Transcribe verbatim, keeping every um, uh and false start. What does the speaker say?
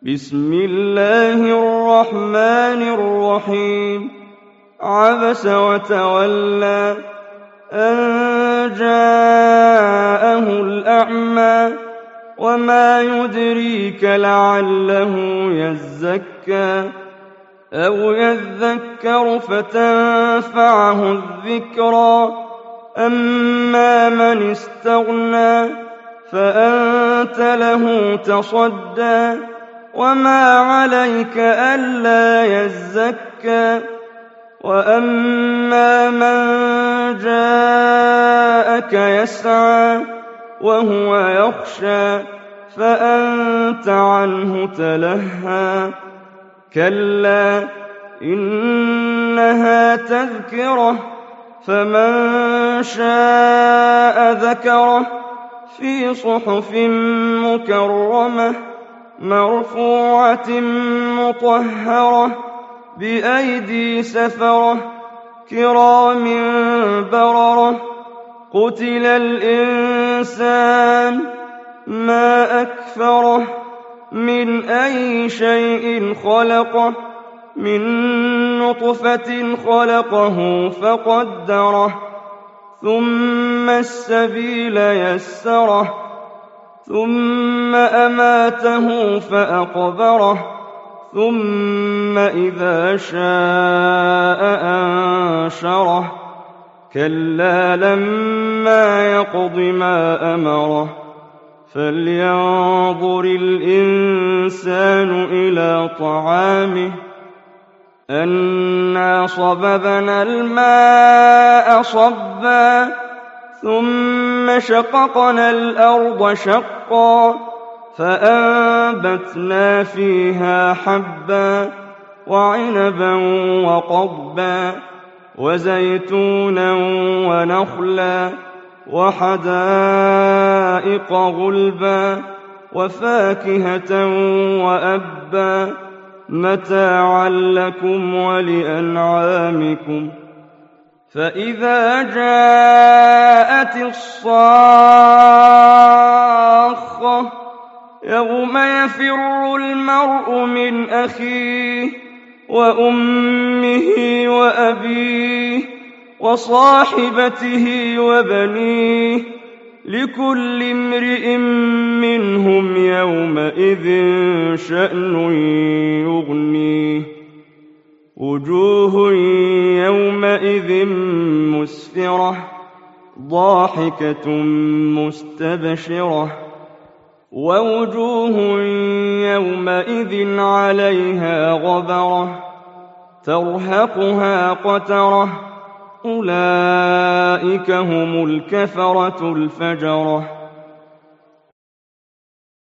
بسم الله الرحمن الرحيم عبس وتولى أن جاءه الأعمى وما يدريك لعله يزكى أو يذكر فتنفعه الذكرى أما من استغنى فأنت له تصدى وما عليك ألا يزكى وأما من جاءك يسعى وهو يخشى فأنت عنه تلهى كلا إنها تذكرة فمن شاء ذكره في صحف مكرمة مرفوعة مطهرة بأيدي سفرة كرام بررة قتل الإنسان ما أكفره من أي شيء خلقه من نطفة خلقه فقدره ثم السبيل يسره ثم أماته فأقبره ثم إذا شاء أنشره كلا لما يقض ما أمره فلينظر الإنسان إلى طعامه أنا صببنا الماء صبا ثم شققنا الأرض شقا فأنبتنا فيها حبا وعنبا وقضبا وزيتونا ونخلا وحدائق غلبا وفاكهة وأبا متاعا لكم ولأنعامكم فإذا جاءت الصاخة يوم يفر المرء من أخيه وأمه وأبيه وصاحبته وبنيه لكل امرئ منهم يومئذ شأن يغنيه وجوه يومئذ مسفرة ضاحكة مستبشرة ووجوه يومئذ عليها غبرة ترهقها قترة أولئك هم الكفرة الفجرة